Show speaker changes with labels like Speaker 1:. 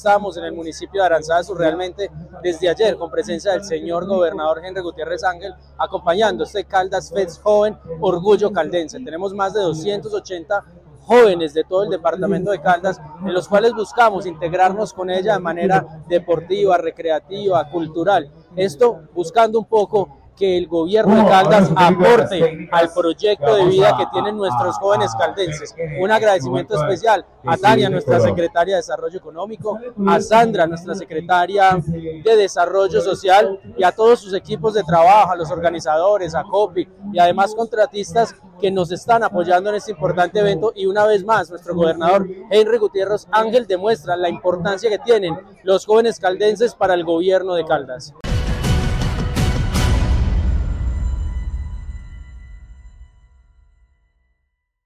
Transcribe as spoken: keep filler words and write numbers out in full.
Speaker 1: estamos en el municipio de Aranzazu realmente desde ayer con presencia del señor gobernador Henry Gutiérrez Ángel, acompañando este Caldas Fest Joven Orgullo Caldense. Tenemos más de doscientos ochenta jóvenes de todo el departamento de Caldas, en los cuales buscamos integrarnos con ella de manera deportiva, recreativa, cultural. Esto buscando un poco que el gobierno de Caldas aporte al proyecto de vida que tienen nuestros jóvenes caldenses. Un agradecimiento especial a Tania, nuestra secretaria de Desarrollo Económico, a Sandra, nuestra secretaria de Desarrollo Social, y a todos sus equipos de trabajo, a los organizadores, a COPI y además contratistas que nos están apoyando en este importante evento. Y una vez más, nuestro gobernador Henry Gutiérrez Ángel demuestra la importancia que tienen los jóvenes caldenses para el gobierno de Caldas.